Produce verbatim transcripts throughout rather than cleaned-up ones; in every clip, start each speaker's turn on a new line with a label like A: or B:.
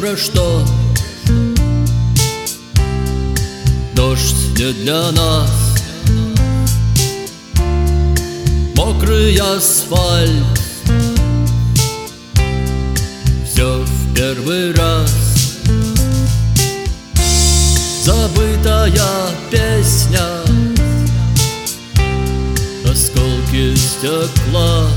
A: про что. Дождь не для нас, мокрый асфальт, все в первый раз. Забытая песня, осколки стекла.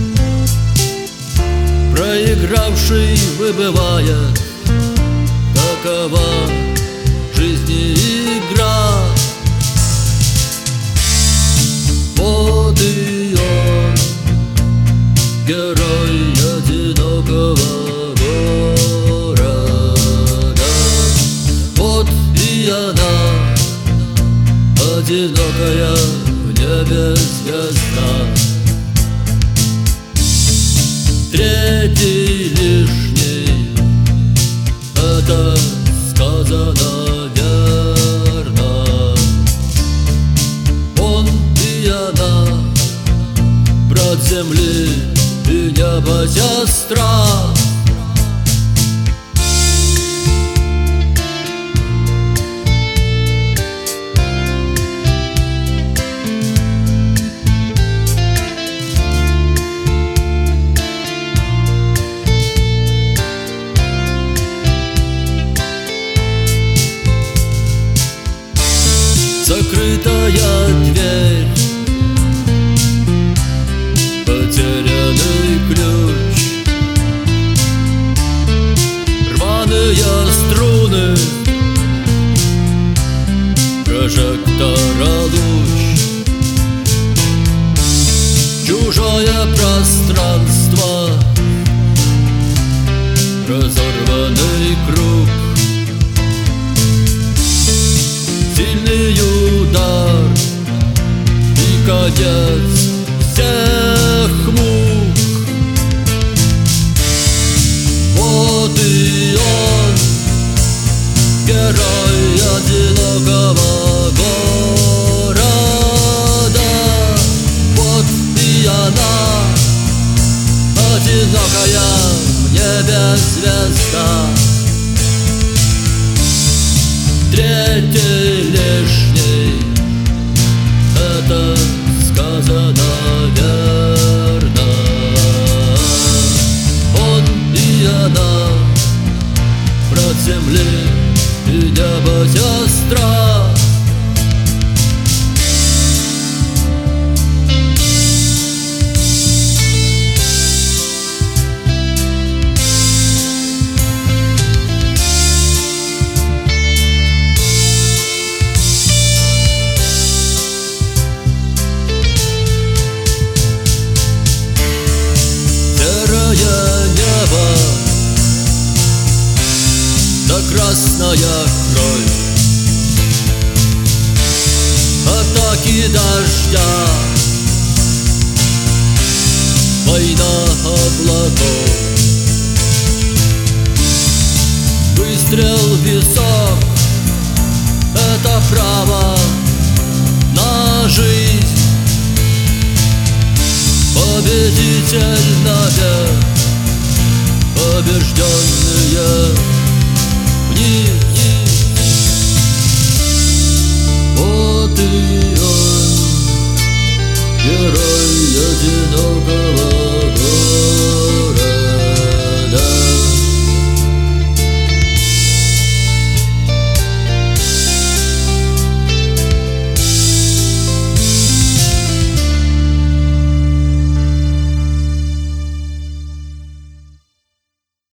A: Проигравший выбывает, такова жизни игра. Вот и он, герой одинокого города. Вот и она, одинокая в небе звезда. Третий лишний, это сказано верно. Он и она, брат земли и неба сестра. Закрытая дверь, потерянный ключ, рваные струны прожектора луч. Чужое пространство, разорванный круг. Сильный удар и конец всех мук. Вот и он, герой одинокого города. Вот и она, одинокая в небе звезда. Третий лишний, это сказано верно. Он и она, брат земли и неба сестра. Небо, да красная кровь, атаки дождя, война облаков. Выстрел в висок, это право на жизнь. Победитель навек, побежденные